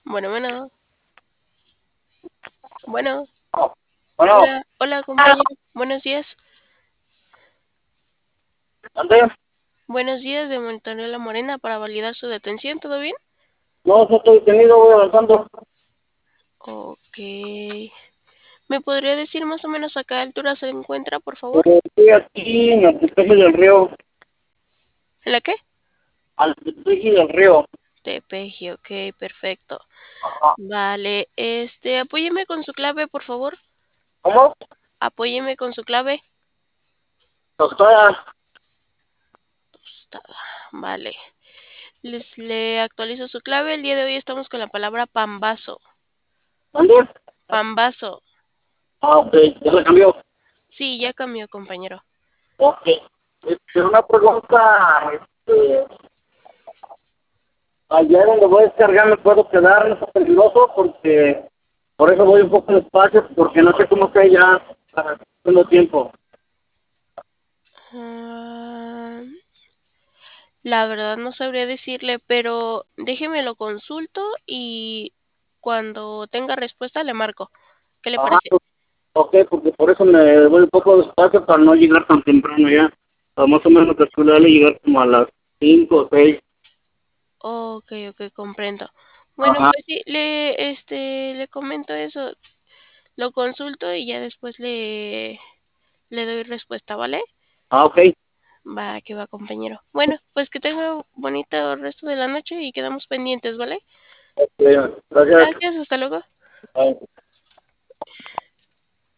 Bueno, bueno, bueno. Bueno, Hola, hola compañero. Buenos días. ¿dónde? Buenos días de Montaña La Morena para validar su detención. ¿Todo bien? No, no estoy detenido, voy avanzando. Ok. ¿Me podría decir más o menos a qué altura se encuentra, por favor? Estoy aquí en el despeje del río, ¿En la qué? al despeje del río. Tepeji, ok, perfecto. Ajá. Vale, apóyeme con su clave, por favor. ¿Cómo? Apóyeme con su clave. Tostada. Tostada. Vale. Le actualizo su clave. El día de hoy estamos con la palabra pambazo. ¿Dónde? Pambazo. Ok, ya la cambió. Sí, ya cambió, compañero. Ok. Una pregunta, allá donde voy a descargar me puedo quedar, no es peligroso porque por eso voy un poco despacio, porque no sé cómo está ya haciendo tiempo. Ah, la verdad no sabría decirle, pero déjeme lo consulto y cuando tenga respuesta le marco. ¿Qué le Ajá, parece? ok, porque por eso me voy un poco despacio para no llegar tan temprano ya. Más o menos calcularle llegar como a las 5 o 6. Ok, ok, comprendo. Bueno, Ajá. pues sí, le comento eso, lo consulto y ya después le doy respuesta, ¿vale? Ah, ok. Va, que va, compañero. Bueno, pues que tenga bonito resto de la noche y quedamos pendientes, ¿vale? Gracias. Gracias, hasta luego. Bye.